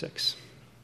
6.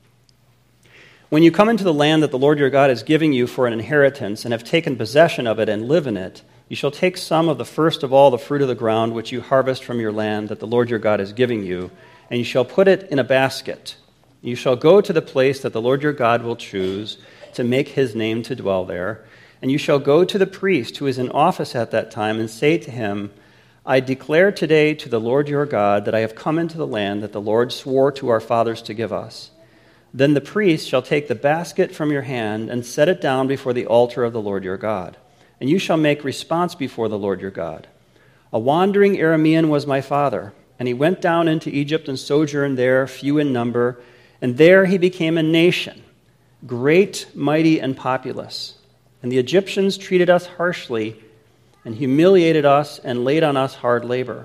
When you come into the land that the Lord your God is giving you for an inheritance and have taken possession of it and live in it, you shall take some of the first of all the fruit of the ground which you harvest from your land that the Lord your God is giving you, and you shall put it in a basket. You shall go to the place that the Lord your God will choose to make his name to dwell there, and you shall go to the priest who is in office at that time and say to him, I declare today to the Lord your God that I have come into the land that the Lord swore to our fathers to give us. Then the priest shall take the basket from your hand and set it down before the altar of the Lord your God. And you shall make response before the Lord your God. A wandering Aramean was my father, and he went down into Egypt and sojourned there, few in number, and there he became a nation, great, mighty, and populous. And the Egyptians treated us harshly and humiliated us and laid on us hard labor.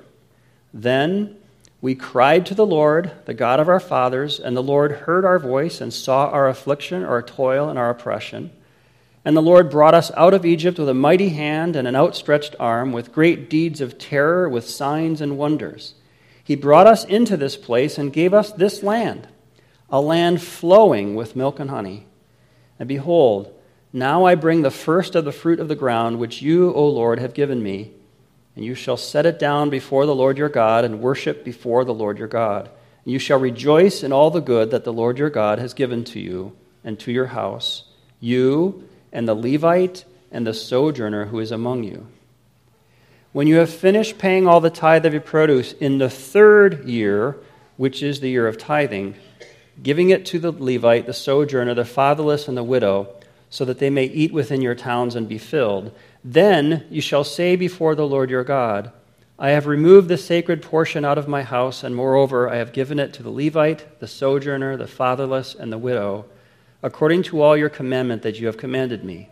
Then we cried to the Lord, the God of our fathers, and the Lord heard our voice and saw our affliction, our toil, and our oppression. And the Lord brought us out of Egypt with a mighty hand and an outstretched arm, with great deeds of terror, with signs and wonders. He brought us into this place and gave us this land, a land flowing with milk and honey. And behold, now I bring the first of the fruit of the ground, which you, O Lord, have given me, and you shall set it down before the Lord your God and worship before the Lord your God. And you shall rejoice in all the good that the Lord your God has given to you and to your house, you and the Levite and the sojourner who is among you. When you have finished paying all the tithe of your produce in the third year, which is the year of tithing, giving it to the Levite, the sojourner, the fatherless, and the widow, so that they may eat within your towns and be filled, then you shall say before the Lord your God, I have removed the sacred portion out of my house, and moreover I have given it to the Levite, the sojourner, the fatherless, and the widow, according to all your commandment that you have commanded me.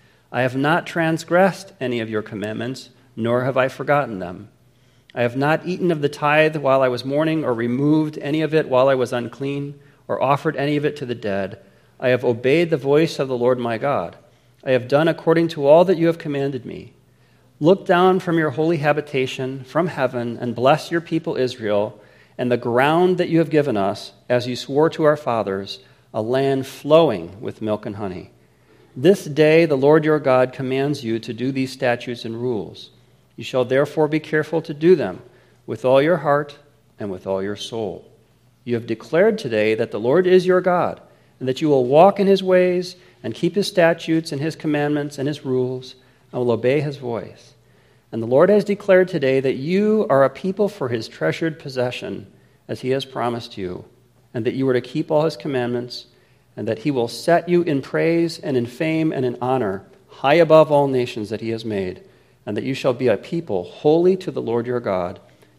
I have not transgressed any of your commandments, nor have I forgotten them. I have not eaten of the tithe while I was mourning, or removed any of it while I was unclean, or offered any of it to the dead. I have obeyed the voice of the Lord my God. I have done according to all that you have commanded me. Look down from your holy habitation, from heaven, and bless your people Israel, and the ground that you have given us, as you swore to our fathers, a land flowing with milk and honey. This day the Lord your God commands you to do these statutes and rules. You shall therefore be careful to do them with all your heart and with all your soul. You have declared today that the Lord is your God, and that you will walk in his ways and keep his statutes and his commandments and his rules, and will obey his voice. And the Lord has declared today that you are a people for his treasured possession, as he has promised you, and that you are to keep all his commandments, and that he will set you in praise and in fame and in honor, high above all nations that he has made, and that you shall be a people holy to the Lord your God,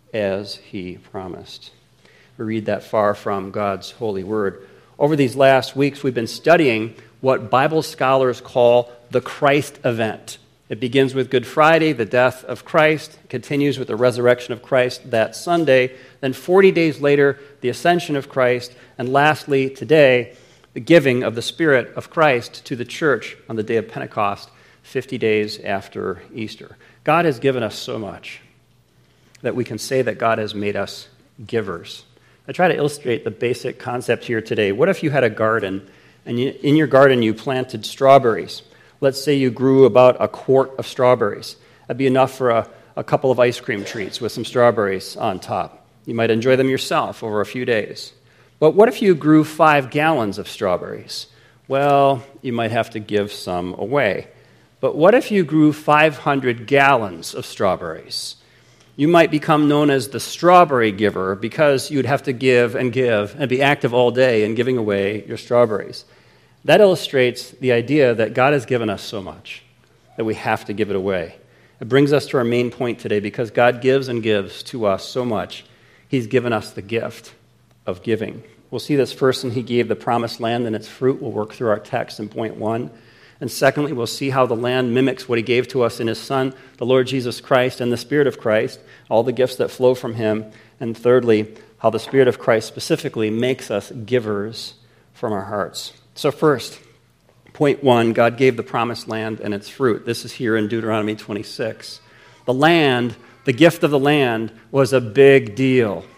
as he promised. We read that far from God's holy word. Over these last weeks, we've been studying what Bible scholars call the Christ event. It begins with Good Friday, the death of Christ, continues with the resurrection of Christ that Sunday, then 40 days later, the ascension of Christ, and lastly, today, the giving of the Spirit of Christ to the church on the day of Pentecost, 50 days after Easter. God has given us so much that we can say that God has made us givers. I try to illustrate the basic concept here today. What if you had a garden, and in your garden you planted strawberries? Let's say you grew about a quart of strawberries. That'd be enough for a couple of ice cream treats with some strawberries on top. You might enjoy them yourself over a few days. But what if you grew 5 gallons of strawberries? Well, you might have to give some away. But what if you grew 500 gallons of strawberries? You might become known as the strawberry giver because you'd have to give and be active all day in giving away your strawberries. That illustrates the idea that God has given us so much that we have to give it away. It brings us to our main point today. Because God gives and gives to us so much, he's given us the gift of giving. We'll see this first, and he gave the promised land and its fruit. We'll work through our text in point 1. And secondly, we'll see how the land mimics what he gave to us in his Son, the Lord Jesus Christ, and the Spirit of Christ, all the gifts that flow from him. And thirdly, how the Spirit of Christ specifically makes us givers from our hearts. So first, point 1, God gave the promised land and its fruit. This is here in Deuteronomy 26. The land, the gift of the land, was a big deal.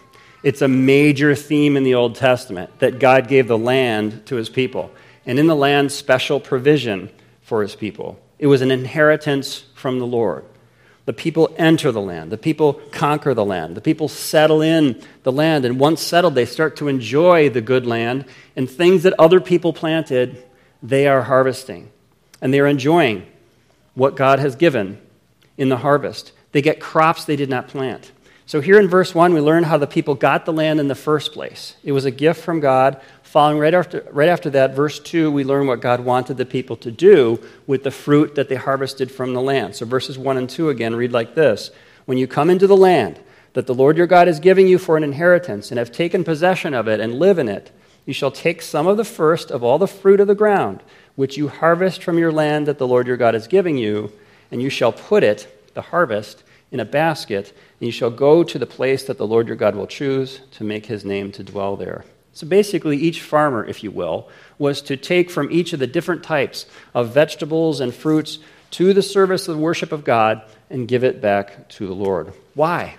It's a major theme in the Old Testament that God gave the land to his people. And in the land, special provision for his people. It was an inheritance from the Lord. The people enter the land. The people conquer the land. The people settle in the land. And once settled, they start to enjoy the good land. And things that other people planted, they are harvesting. And they are enjoying what God has given in the harvest. They get crops they did not plant. So here in verse 1, we learn how the people got the land in the first place. It was a gift from God. Following right after that, verse 2, we learn what God wanted the people to do with the fruit that they harvested from the land. So verses 1 and 2 again read like this. When you come into the land that the Lord your God is giving you for an inheritance and have taken possession of it and live in it, you shall take some of the first of all the fruit of the ground, which you harvest from your land that the Lord your God is giving you, and you shall put it, the harvest, in a basket, and you shall go to the place that the Lord your God will choose to make his name to dwell there. So basically, each farmer, if you will, was to take from each of the different types of vegetables and fruits to the service of the worship of God and give it back to the Lord. Why?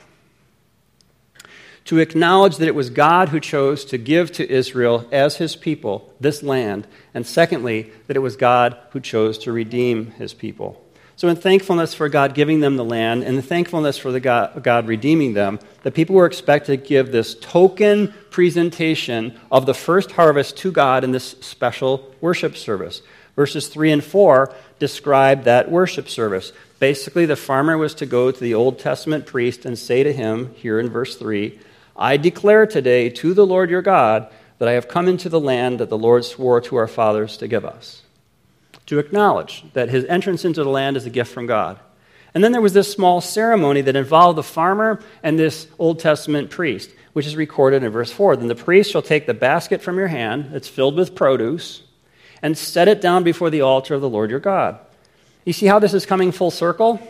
To acknowledge that it was God who chose to give to Israel as his people this land, and secondly, that it was God who chose to redeem his people. So in thankfulness for God giving them the land and the thankfulness for God redeeming them, the people were expected to give this token presentation of the first harvest to God in this special worship service. Verses 3 and 4 describe that worship service. Basically, the farmer was to go to the Old Testament priest and say to him, here in verse 3, I declare today to the Lord your God that I have come into the land that the Lord swore to our fathers to give us. To acknowledge that his entrance into the land is a gift from God. And then there was this small ceremony that involved the farmer and this Old Testament priest, which is recorded in verse 4. Then the priest shall take the basket from your hand that's filled with produce and set it down before the altar of the Lord your God. You see how this is coming full circle?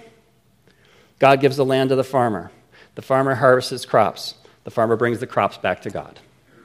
God gives the land to the farmer. The farmer harvests his crops. The farmer brings the crops back to God.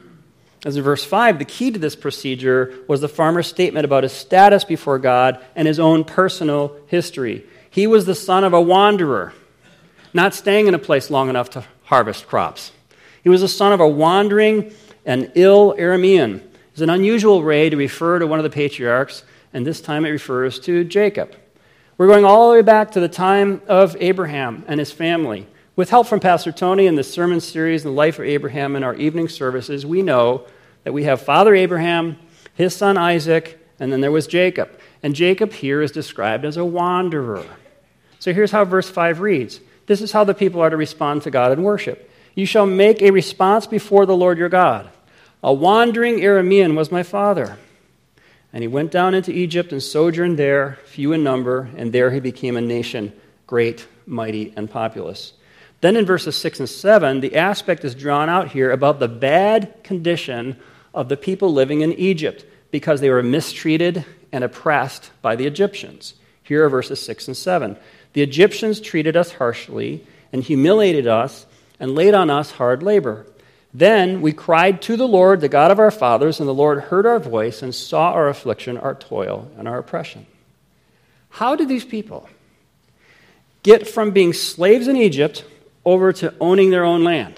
As in verse 5, the key to this procedure was the farmer's statement about his status before God and his own personal history. He was the son of a wanderer, not staying in a place long enough to harvest crops. He was the son of a wandering and ill Aramean. It's an unusual way to refer to one of the patriarchs, and this time it refers to Jacob. We're going all the way back to the time of Abraham and his family. With help from Pastor Tony in the sermon series, The Life of Abraham, in our evening services, we know that we have Father Abraham, his son Isaac, and then there was Jacob. And Jacob here is described as a wanderer. So here's how verse 5 reads. This is how the people are to respond to God in worship. You shall make a response before the Lord your God. A wandering Aramean was my father. And he went down into Egypt and sojourned there, few in number, and there he became a nation, great, mighty, and populous. Then in verses 6 and 7, the aspect is drawn out here about the bad condition of the people living in Egypt because they were mistreated and oppressed by the Egyptians. Here are verses 6 and 7. The Egyptians treated us harshly and humiliated us and laid on us hard labor. Then we cried to the Lord, the God of our fathers, and the Lord heard our voice and saw our affliction, our toil, and our oppression. How did these people get from being slaves in Egypt over to owning their own land?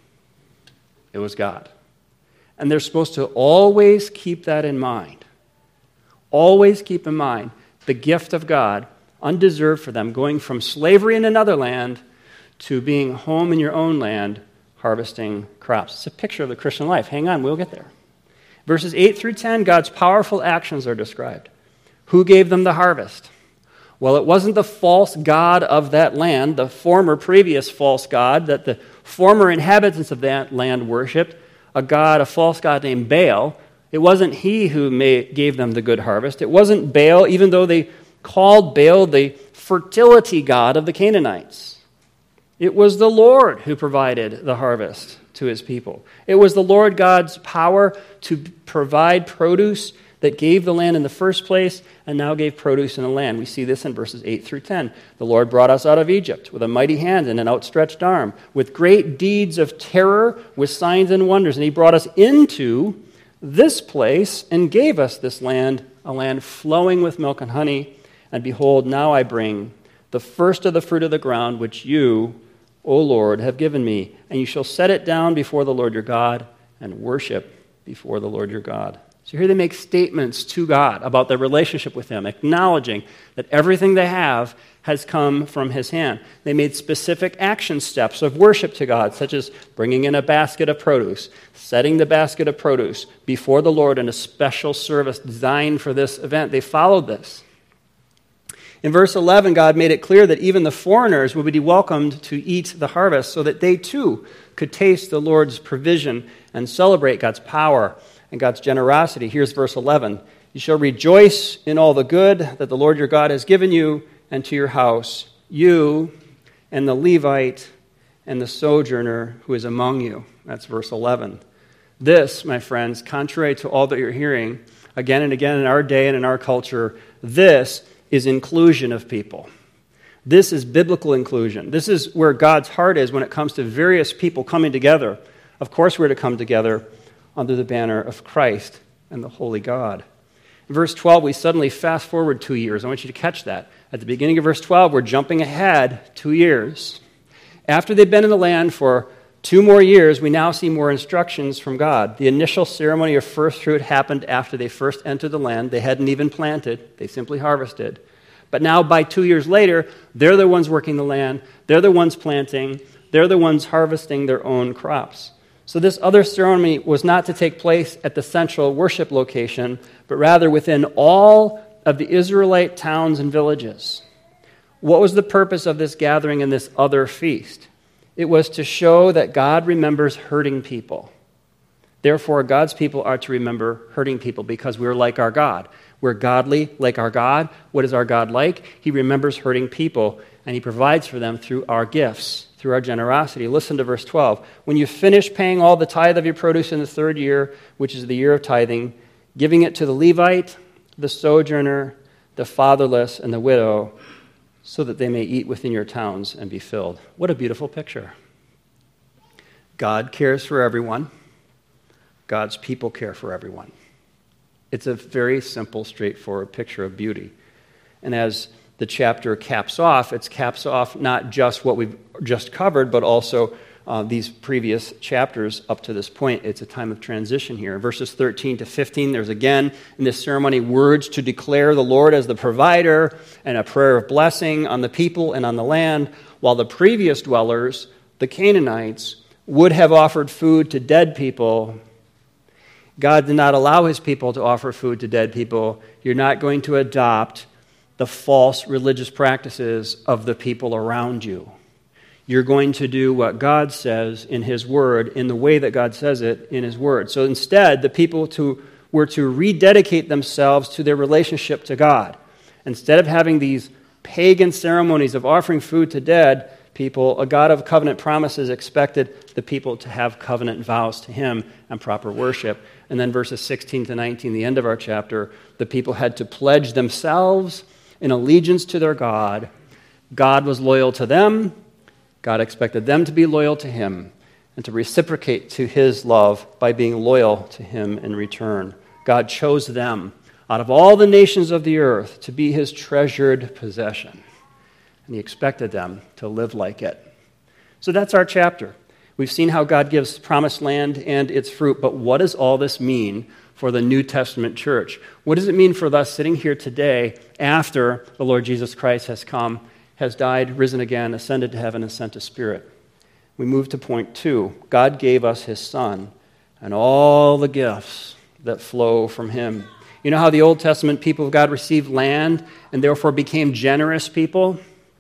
It was God. And they're supposed to always keep that in mind. Always keep in mind the gift of God, undeserved for them, going from slavery in another land to being home in your own land, harvesting crops. It's a picture of the Christian life. Hang on, we'll get there. Verses 8 through 10, God's powerful actions are described. Who gave them the harvest? Well, it wasn't the false god of that land, the former previous false god that the former inhabitants of that land worshipped, a false god named Baal. It wasn't he who gave them the good harvest. It wasn't Baal, even though they called Baal the fertility god of the Canaanites. It was the Lord who provided the harvest to his people. It was the Lord God's power to provide produce that gave the land in the first place and now gave produce in the land. We see this in verses 8 through 10. The Lord brought us out of Egypt with a mighty hand and an outstretched arm, with great deeds of terror, with signs and wonders. And he brought us into this place and gave us this land, a land flowing with milk and honey. And behold, now I bring the first of the fruit of the ground, which you, O Lord, have given me, and you shall set it down before the Lord your God and worship before the Lord your God. So here they make statements to God about their relationship with him, acknowledging that everything they have has come from his hand. They made specific action steps of worship to God, such as bringing in a basket of produce, setting the basket of produce before the Lord in a special service designed for this event. They followed this. In verse 11, God made it clear that even the foreigners would be welcomed to eat the harvest so that they too could taste the Lord's provision and celebrate God's power and God's generosity. Here's verse 11. You shall rejoice in all the good that the Lord your God has given you and to your house, you and the Levite and the sojourner who is among you. That's verse 11. This, my friends, contrary to all that you're hearing again and again in our day and in our culture, this is inclusion of people. This is biblical inclusion. This is where God's heart is when it comes to various people coming together. Of course, we're to come together under the banner of Christ and the Holy God. In verse 12, we suddenly fast forward 2 years. I want you to catch that. At the beginning of verse 12, we're jumping ahead 2 years. After they've been in the land for 2 more years, we now see more instructions from God. The initial ceremony of first fruit happened after they first entered the land. They hadn't even planted. They simply harvested. But now, by 2 years later, they're the ones working the land. They're the ones planting. They're the ones harvesting their own crops. So this other ceremony was not to take place at the central worship location, but rather within all of the Israelite towns and villages. What was the purpose of this gathering and this other feast? It was to show that God remembers hurting people. Therefore, God's people are to remember hurting people because we're like our God. We're godly like our God. What is our God like? He remembers hurting people, and he provides for them through our gifts, through our generosity. Listen to verse 12. When you finish paying all the tithe of your produce in the 3rd year, which is the year of tithing, giving it to the Levite, the sojourner, the fatherless, and the widow, so that they may eat within your towns and be filled. What a beautiful picture. God cares for everyone. God's people care for everyone. It's a very simple, straightforward picture of beauty. And as the chapter caps off, it caps off not just what we've just covered, but also these previous chapters up to this point. It's a time of transition here. In verses 13 to 15, there's again in this ceremony words to declare the Lord as the provider and a prayer of blessing on the people and on the land, while the previous dwellers, the Canaanites, would have offered food to dead people. God did not allow his people to offer food to dead people. You're not going to adopt the false religious practices of the people around you. You're going to do what God says in his word, in the way that God says it in his word. So instead, the people were to rededicate themselves to their relationship to God. Instead of having these pagan ceremonies of offering food to dead people, a God of covenant promises expected the people to have covenant vows to him and proper worship. And then verses 16 to 19, the end of our chapter, the people had to pledge themselves in allegiance to their God. God was loyal to them. God expected them to be loyal to him and to reciprocate to his love by being loyal to him in return. God chose them out of all the nations of the earth to be his treasured possession, and he expected them to live like it. So that's our chapter. We've seen how God gives promised land and its fruit, but what does all this mean for the New Testament church? What does it mean for us sitting here today after the Lord Jesus Christ has come, has died, risen again, ascended to heaven, and sent a Spirit? We move to point 2. God gave us his Son and all the gifts that flow from him. You know how the Old Testament people of God received land and therefore became generous people?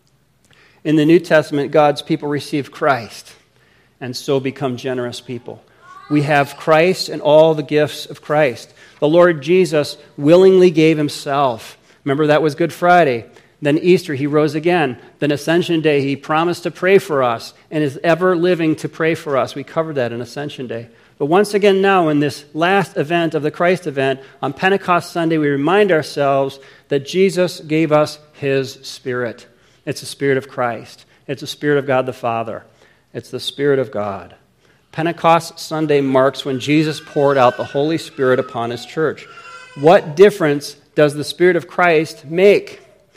In the New Testament, God's people received Christ and so become generous people. We have Christ and all the gifts of Christ. The Lord Jesus willingly gave himself. Remember, that was Good Friday. Then Easter, he rose again. Then Ascension Day, he promised to pray for us and is ever living to pray for us. We covered that in Ascension Day. But once again now, in this last event of the Christ event, on Pentecost Sunday, we remind ourselves that Jesus gave us his Spirit. It's the Spirit of Christ. It's the Spirit of God the Father. It's the Spirit of God. Pentecost Sunday marks when Jesus poured out the Holy Spirit upon his church. What difference does the Spirit of Christ make?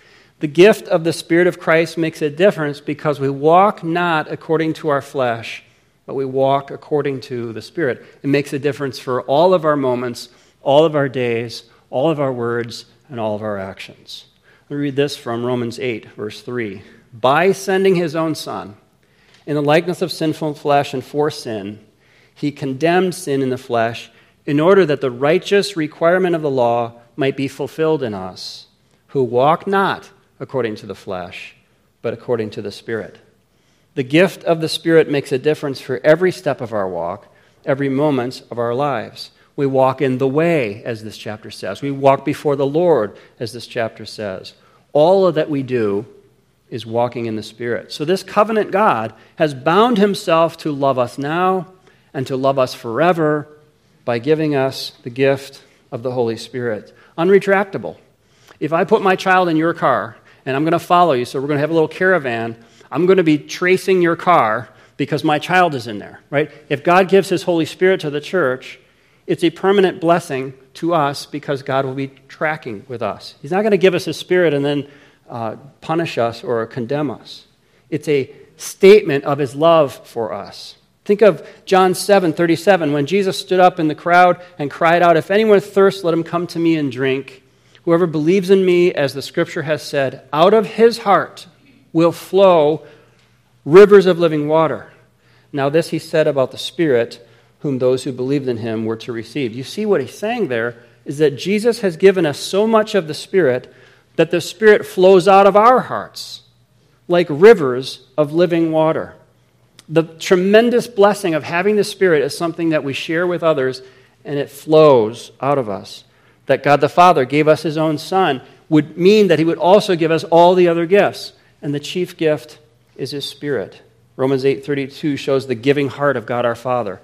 The gift of the Spirit of Christ makes a difference because we walk not according to our flesh, but we walk according to the Spirit. It makes a difference for all of our moments, all of our days, all of our words, and all of our actions. Let me read this from Romans 8, verse 3. By sending his own Son, in the likeness of sinful flesh and for sin, he condemned sin in the flesh in order that the righteous requirement of the law might be fulfilled in us, who walk not according to the flesh, but according to the Spirit. The gift of the Spirit makes a difference for every step of our walk, every moment of our lives. We walk in the way, as this chapter says. We walk before the Lord, as this chapter says. All of that we do is walking in the Spirit. So this covenant God has bound himself to love us now and to love us forever by giving us the gift of the Holy Spirit. Unretractable. If I put my child in your car, and I'm going to follow you, so we're going to have a little caravan, I'm going to be tracing your car because my child is in there, right? If God gives his Holy Spirit to the church, it's a permanent blessing to us because God will be tracking with us. He's not going to give us his Spirit and then punish us or condemn us. It's a statement of his love for us. Think of John 7:37, when Jesus stood up in the crowd and cried out, "If anyone thirsts, let him come to me and drink. Whoever believes in me, as the Scripture has said, out of his heart will flow rivers of living water." Now this he said about the Spirit, whom those who believed in him were to receive. You see what he's saying there is that Jesus has given us so much of the Spirit that the Spirit flows out of our hearts like rivers of living water. The tremendous blessing of having the Spirit is something that we share with others, and it flows out of us. That God the Father gave us his own Son would mean that he would also give us all the other gifts, and the chief gift is his Spirit. Romans 8:32 shows the giving heart of God our Father.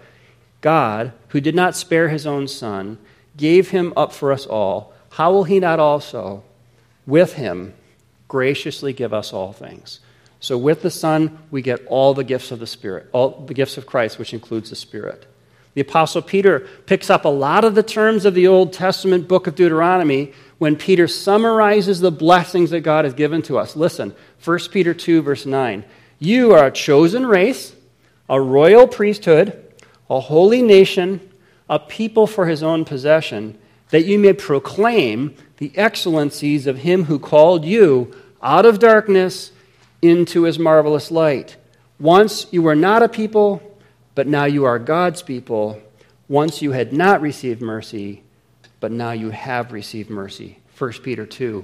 God, who did not spare his own Son, gave him up for us all. How will he not also, with him, graciously give us all things? So with the Son, we get all the gifts of the Spirit, all the gifts of Christ, which includes the Spirit. The Apostle Peter picks up a lot of the terms of the Old Testament book of Deuteronomy when Peter summarizes the blessings that God has given to us. Listen, 1 Peter 2, verse 9. You are a chosen race, a royal priesthood, a holy nation, a people for his own possession, that you may proclaim the excellencies of him who called you out of darkness into his marvelous light. Once you were not a people, but now you are God's people. Once you had not received mercy, but now you have received mercy. 1 Peter 2,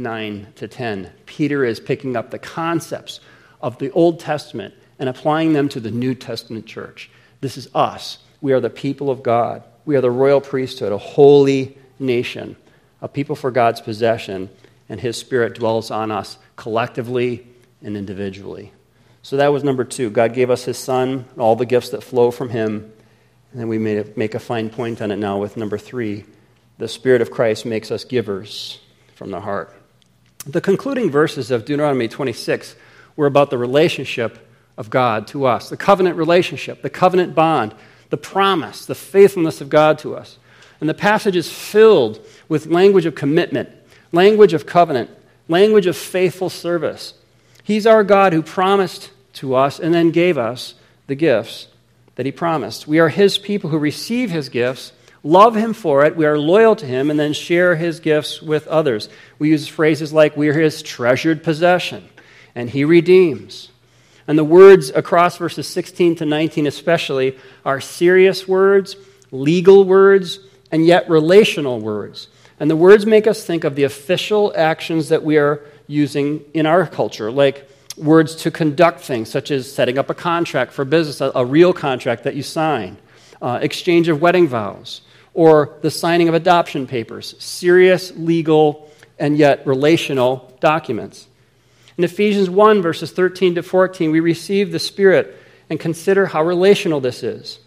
9-10. Peter is picking up the concepts of the Old Testament and applying them to the New Testament church. This is us. We are the people of God. We are the royal priesthood, a holy nation, a people for God's possession, and his Spirit dwells on us collectively and individually. So that was number 2. God gave us his Son, all the gifts that flow from him. And then we make a fine point on it now with number 3. The Spirit of Christ makes us givers from the heart. The concluding verses of Deuteronomy 26 were about the relationship of God to us, the covenant relationship, the covenant bond, the promise, the faithfulness of God to us. And the passage is filled with language of commitment, language of covenant, language of faithful service. He's our God who promised to us and then gave us the gifts that he promised. We are his people who receive his gifts, love him for it, we are loyal to him, and then share his gifts with others. We use phrases like, we are his treasured possession, and he redeems. And the words across verses 16-19 especially are serious words, legal words, and yet relational words. And the words make us think of the official actions that we are using in our culture, like words to conduct things, such as setting up a contract for business, a real contract that you sign, exchange of wedding vows, or the signing of adoption papers, serious, legal, and yet relational documents. In Ephesians 1, verses 13-14, we receive the Spirit and consider how relational this is.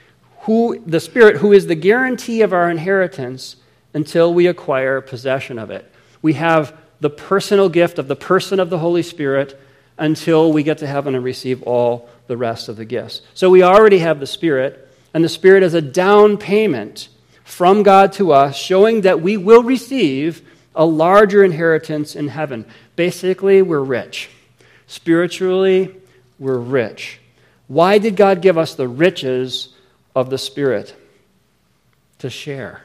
The Spirit, who is the guarantee of our inheritance until we acquire possession of it. We have the personal gift of the person of the Holy Spirit until we get to heaven and receive all the rest of the gifts. So we already have the Spirit, and the Spirit is a down payment from God to us, showing that we will receive a larger inheritance in heaven. Basically, we're rich. Spiritually, we're rich. Why did God give us the riches of the Spirit? To share.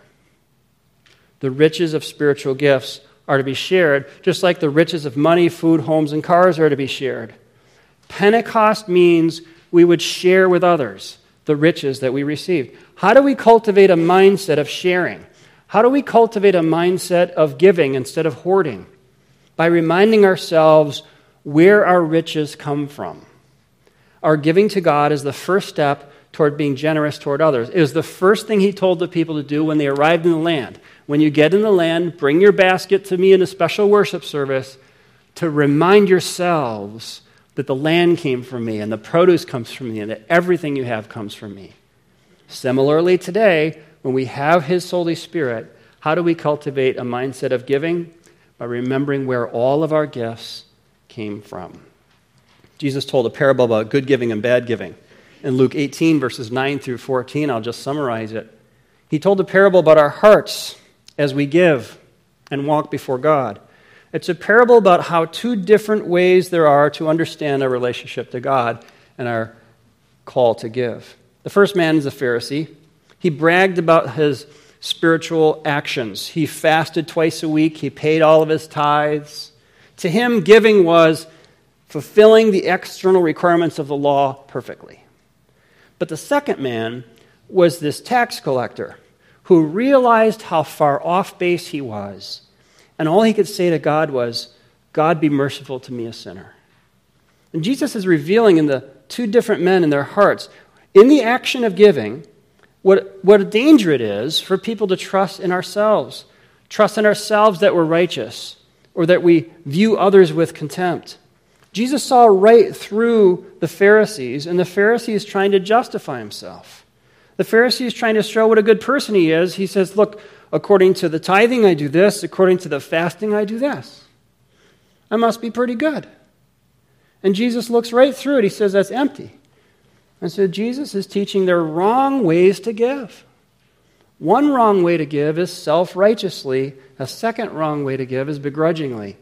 The riches of spiritual gifts are to be shared, just like the riches of money, food, homes, and cars are to be shared. Pentecost means we would share with others the riches that we received. How do we cultivate a mindset of sharing? How do we cultivate a mindset of giving instead of hoarding? By reminding ourselves where our riches come from. Our giving to God is the first step toward being generous toward others. It was the first thing he told the people to do when they arrived in the land. When you get in the land, bring your basket to me in a special worship service to remind yourselves that the land came from me and the produce comes from me and that everything you have comes from me. Similarly today, when we have his Holy Spirit, how do we cultivate a mindset of giving? By remembering where all of our gifts came from. Jesus told a parable about good giving and bad giving. In Luke 18, verses 9 through 14, I'll just summarize it. He told a parable about our hearts as we give and walk before God. It's a parable about how two different ways there are to understand our relationship to God and our call to give. The first man is a Pharisee. He bragged about his spiritual actions. He fasted twice a week. He paid all of his tithes. To him, giving was fulfilling the external requirements of the law perfectly. But the second man was this tax collector who realized how far off base he was. And all he could say to God was, God, be merciful to me, a sinner. And Jesus is revealing in the two different men in their hearts, in the action of giving, what a danger it is for people to trust in ourselves that we're righteous, or that we view others with contempt. Jesus saw right through the Pharisees, and the Pharisee is trying to justify himself. The Pharisee is trying to show what a good person he is. He says, look, according to the tithing, I do this. According to the fasting, I do this. I must be pretty good. And Jesus looks right through it. He says, that's empty. And so Jesus is teaching their wrong ways to give. One wrong way to give is self-righteously. A second wrong way to give is begrudgingly.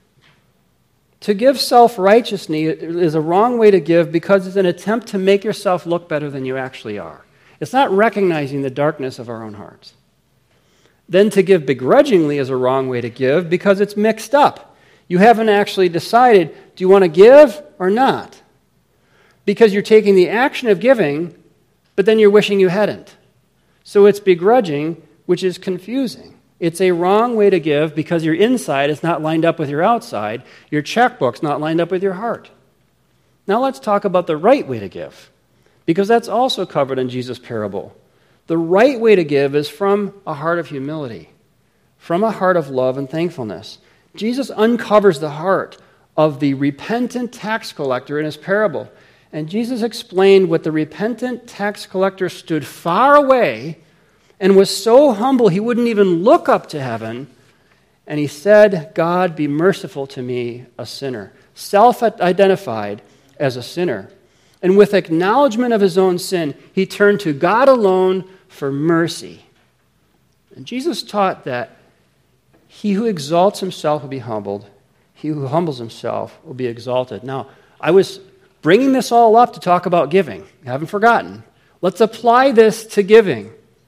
To give self-righteously is a wrong way to give because it's an attempt to make yourself look better than you actually are. It's not recognizing the darkness of our own hearts. Then to give begrudgingly is a wrong way to give because it's mixed up. You haven't actually decided, do you want to give or not? Because you're taking the action of giving, but then you're wishing you hadn't. So it's begrudging, which is confusing. It's a wrong way to give because your inside is not lined up with your outside. Your checkbook's not lined up with your heart. Now let's talk about the right way to give, because that's also covered in Jesus' parable. The right way to give is from a heart of humility, from a heart of love and thankfulness. Jesus uncovers the heart of the repentant tax collector in his parable. And Jesus explained what the repentant tax collector stood far away and was so humble he wouldn't even look up to heaven. And he said, God, be merciful to me, a sinner. Self-identified as a sinner. And with acknowledgement of his own sin, he turned to God alone for mercy. And Jesus taught that he who exalts himself will be humbled. He who humbles himself will be exalted. Now, I was bringing this all up to talk about giving. I haven't forgotten. Let's apply this to giving.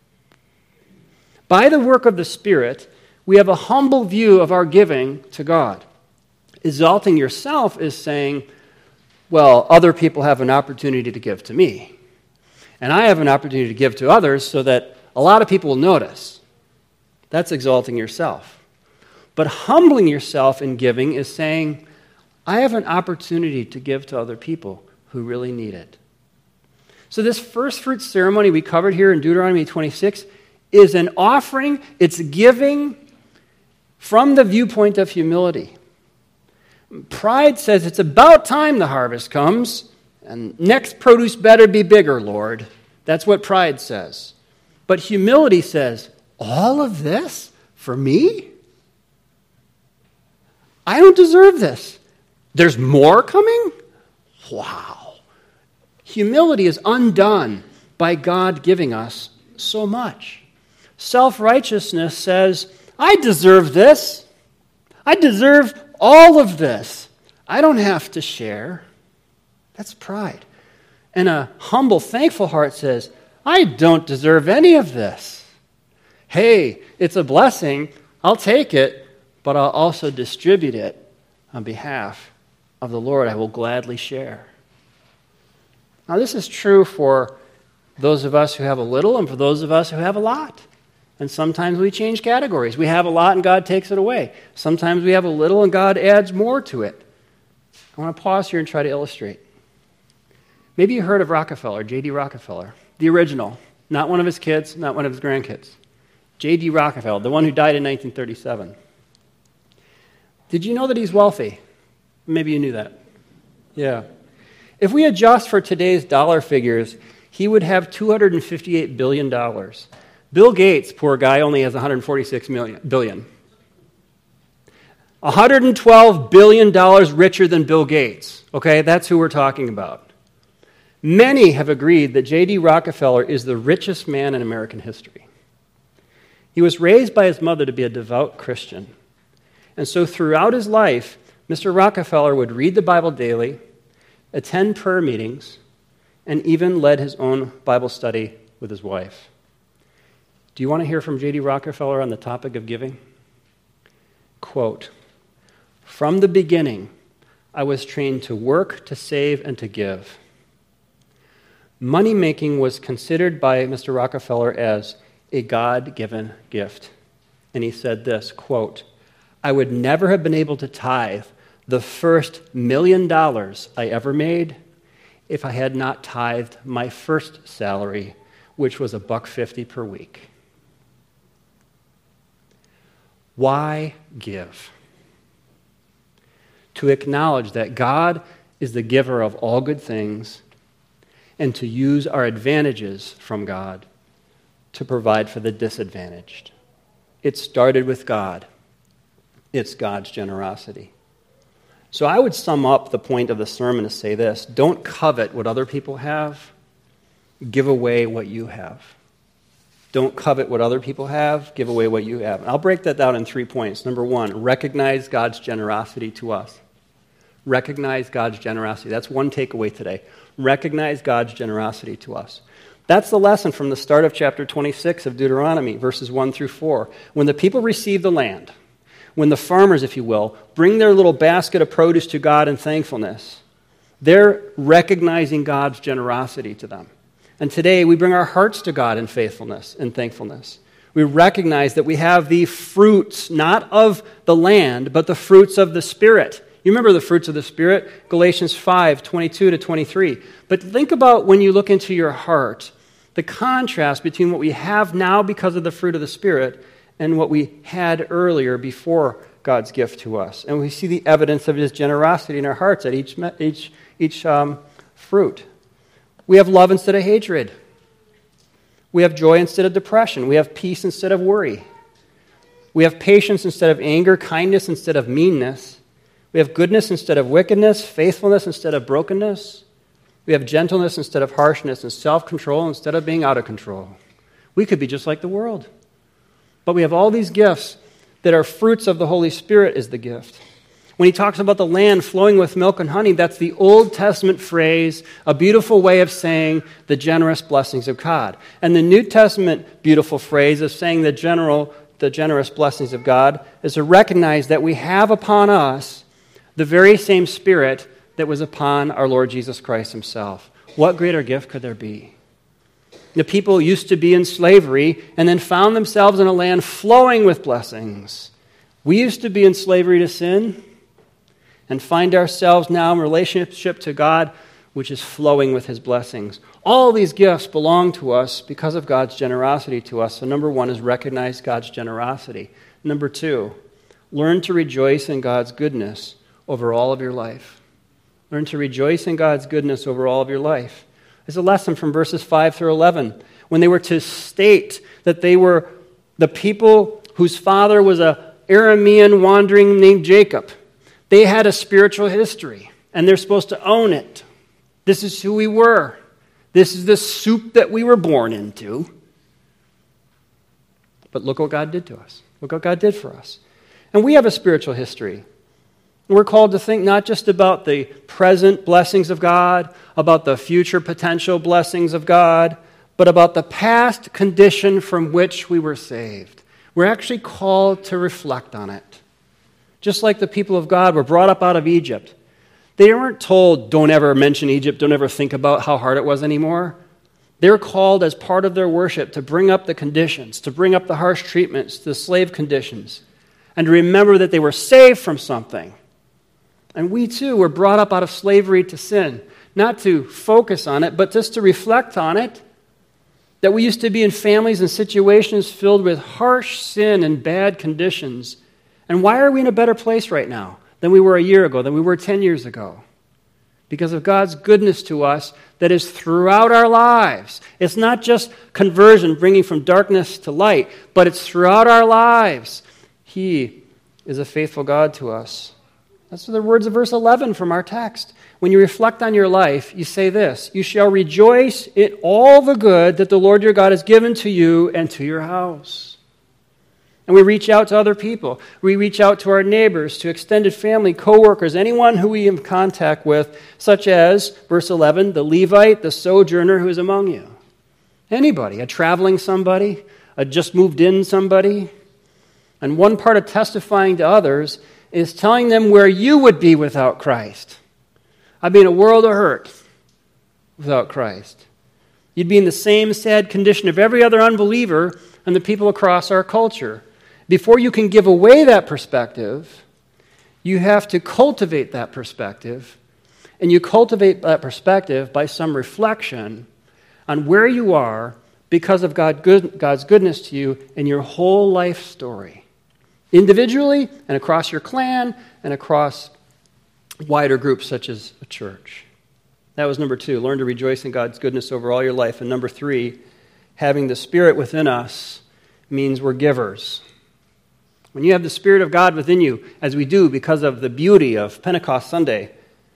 By the work of the Spirit, we have a humble view of our giving to God. Exalting yourself is saying, well, other people have an opportunity to give to me. And I have an opportunity to give to others so that a lot of people will notice. That's exalting yourself. But humbling yourself in giving is saying, I have an opportunity to give to other people who really need it. So this first fruits ceremony we covered here in Deuteronomy 26 is an offering. It's giving from the viewpoint of humility. Pride says it's about time the harvest comes, and next produce better be bigger, Lord. That's what pride says. But humility says, all of this for me? I don't deserve this. There's more coming? Wow. Humility is undone by God giving us so much. Self-righteousness says, I deserve this. I deserve all of this. I don't have to share. That's pride. And a humble, thankful heart says, I don't deserve any of this. Hey, it's a blessing. I'll take it, but I'll also distribute it on behalf of the Lord. I will gladly share. Now, this is true for those of us who have a little and for those of us who have a lot. And sometimes we change categories. We have a lot and God takes it away. Sometimes we have a little and God adds more to it. I want to pause here and try to illustrate. Maybe you heard of Rockefeller, J.D. Rockefeller, the original, not one of his kids, not one of his grandkids. J.D. Rockefeller, the one who died in 1937. Did you know that he's wealthy? Maybe you knew that. Yeah. If we adjust for today's dollar figures, he would have $258 billion. Bill Gates, poor guy, only has $146 billion. $112 billion richer than Bill Gates. Okay, that's who we're talking about. Many have agreed that J.D. Rockefeller is the richest man in American history. He was raised by his mother to be a devout Christian. And so throughout his life, Mr. Rockefeller would read the Bible daily, attend prayer meetings, and even led his own Bible study with his wife. Do you want to hear from J.D. Rockefeller on the topic of giving? Quote, "From the beginning, I was trained to work, to save, and to give. Money-making was considered by Mr. Rockefeller as a God-given gift." And he said this, quote, "I would never have been able to tithe the first $1 million I ever made if I had not tithed my first salary, which was $1.50 per week." Why give? To acknowledge that God is the giver of all good things and to use our advantages from God to provide for the disadvantaged. It started with God. It's God's generosity. So I would sum up the point of the sermon to say this: don't covet what other people have. Give away what you have. Don't covet what other people have. Give away what you have. And I'll break that down in 3 points. Number one, recognize God's generosity to us. Recognize God's generosity. That's one takeaway today. Recognize God's generosity to us. That's the lesson from the start of chapter 26 of Deuteronomy, verses 1 through 4. When the people receive the land, when the farmers, if you will, bring their little basket of produce to God in thankfulness, they're recognizing God's generosity to them. And today we bring our hearts to God in faithfulness and thankfulness. We recognize that we have the fruits, not of the land, but the fruits of the Spirit. You remember the fruits of the Spirit? Galatians 5, 22 to 23. But think about when you look into your heart, the contrast between what we have now because of the fruit of the Spirit and what we had earlier before God's gift to us. And we see the evidence of His generosity in our hearts at each fruit. We have love instead of hatred. We have joy instead of depression. We have peace instead of worry. We have patience instead of anger, kindness instead of meanness. We have goodness instead of wickedness, faithfulness instead of brokenness. We have gentleness instead of harshness, and self-control instead of being out of control. We could be just like the world. But we have all these gifts that are fruits of the Holy Spirit is the gift. When he talks about the land flowing with milk and honey, that's the Old Testament phrase, a beautiful way of saying the generous blessings of God. And the New Testament beautiful phrase of saying the generous blessings of God is to recognize that we have upon us the very same Spirit that was upon our Lord Jesus Christ Himself. What greater gift could there be? The people used to be in slavery and then found themselves in a land flowing with blessings. We used to be in slavery to sin and find ourselves now in relationship to God, which is flowing with His blessings. All these gifts belong to us because of God's generosity to us. So number one is recognize God's generosity. Number two, learn to rejoice in God's goodness over all of your life. Learn to rejoice in God's goodness over all of your life. There's a lesson from verses 5 through 11. When they were to state that they were the people whose father was an Aramean wandering named Jacob, they had a spiritual history, and they're supposed to own it. This is who we were. This is the soup that we were born into. But look what God did to us. Look what God did for us. And we have a spiritual history. We're called to think not just about the present blessings of God, about the future potential blessings of God, but about the past condition from which we were saved. We're actually called to reflect on it. Just like the people of God were brought up out of Egypt. They weren't told, don't ever mention Egypt, don't ever think about how hard it was anymore. They're called as part of their worship to bring up the conditions, to bring up the harsh treatments, the slave conditions, and to remember that they were saved from something. And we too were brought up out of slavery to sin, not to focus on it, but just to reflect on it, that we used to be in families and situations filled with harsh sin and bad conditions. And why are we in a better place right now than we were a year ago, than we were 10 years ago? Because of God's goodness to us that is throughout our lives. It's not just conversion, bringing from darkness to light, but it's throughout our lives. He is a faithful God to us. That's the words of verse 11 from our text. When you reflect on your life, you say this, you shall rejoice in all the good that the Lord your God has given to you and to your house. And we reach out to other people. We reach out to our neighbors, to extended family, co-workers, anyone who we have contact with, such as, verse 11, the Levite, the sojourner who is among you. Anybody, a traveling somebody, a just moved in somebody. And one part of testifying to others is telling them where you would be without Christ. I'd be in a world of hurt without Christ. You'd be in the same sad condition of every other unbeliever and the people across our culture. Before you can give away that perspective, you have to cultivate that perspective. And you cultivate that perspective by some reflection on where you are because of God's goodness to you in your whole life story. Individually and across your clan and across wider groups such as a church. That was number 2, learn to rejoice in God's goodness over all your life. And number 3, having the Spirit within us means we're givers. When you have the Spirit of God within you, as we do because of the beauty of Pentecost Sunday,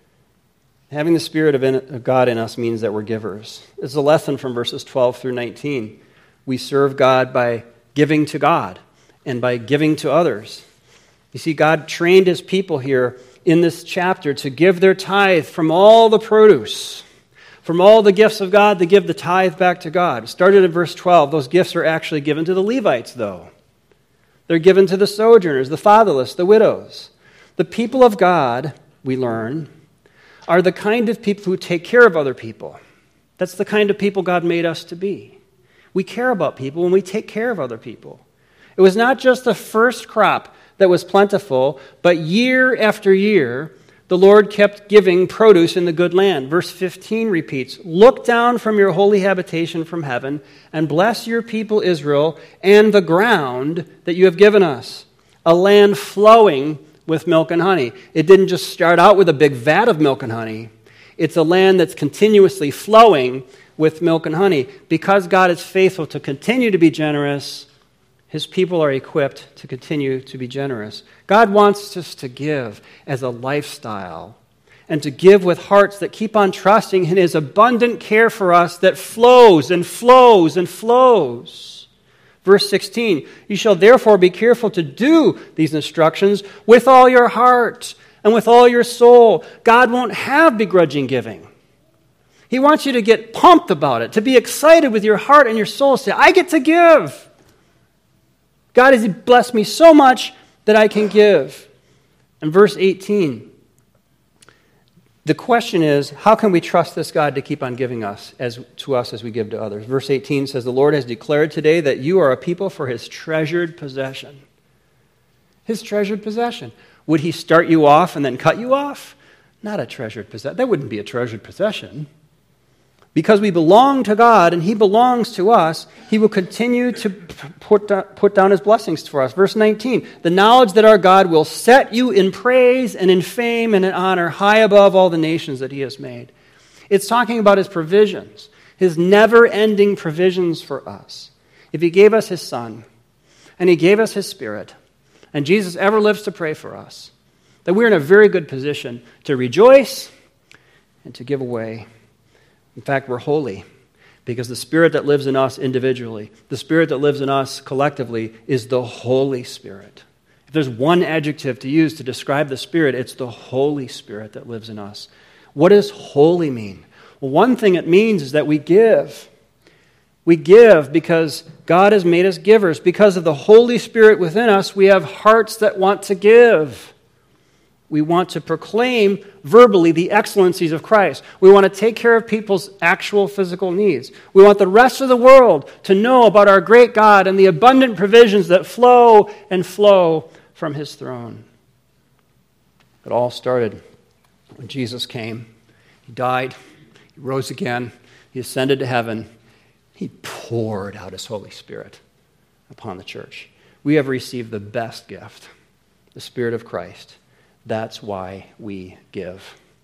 having the Spirit of God in us means that we're givers. It's a lesson from verses 12 through 19. We serve God by giving to God and by giving to others. You see, God trained his people here in this chapter to give their tithe from all the produce, from all the gifts of God, to give the tithe back to God. It started in verse 12. Those gifts are actually given to the Levites, though. They're given to the sojourners, the fatherless, the widows. The people of God, we learn, are the kind of people who take care of other people. That's the kind of people God made us to be. We care about people when we take care of other people. It was not just the first crop that was plentiful, but year after year, the Lord kept giving produce in the good land. Verse 15 repeats, look down from your holy habitation from heaven and bless your people Israel and the ground that you have given us, a land flowing with milk and honey. It didn't just start out with a big vat of milk and honey. It's a land that's continuously flowing with milk and honey. Because God is faithful to continue to be generous, his people are equipped to continue to be generous. God wants us to give as a lifestyle and to give with hearts that keep on trusting in his abundant care for us that flows and flows and flows. Verse 16, you shall therefore be careful to do these instructions with all your heart and with all your soul. God won't have begrudging giving. He wants you to get pumped about it, to be excited with your heart and your soul. Say, I get to give. God has blessed me so much that I can give. And verse 18, the question is, how can we trust this God to keep on giving to us as we give to others? Verse 18 says, the Lord has declared today that you are a people for his treasured possession. His treasured possession. Would he start you off and then cut you off? Not a treasured possession. That wouldn't be a treasured possession. Because we belong to God and he belongs to us, he will continue to put down his blessings for us. Verse 19, the knowledge that our God will set you in praise and in fame and in honor high above all the nations that he has made. It's talking about his provisions, his never-ending provisions for us. If he gave us his Son and he gave us his Spirit, and Jesus ever lives to pray for us, then we're in a very good position to rejoice and to give away. In fact, we're holy because the Spirit that lives in us individually, the Spirit that lives in us collectively is the Holy Spirit. If there's one adjective to use to describe the Spirit, it's the Holy Spirit that lives in us. What does holy mean? Well, one thing it means is that we give. We give because God has made us givers. Because of the Holy Spirit within us, we have hearts that want to give. We want to proclaim verbally the excellencies of Christ. We want to take care of people's actual physical needs. We want the rest of the world to know about our great God and the abundant provisions that flow and flow from His throne. It all started when Jesus came. He died. He rose again. He ascended to heaven. He poured out His Holy Spirit upon the church. We have received the best gift, the Spirit of Christ. That's why we give.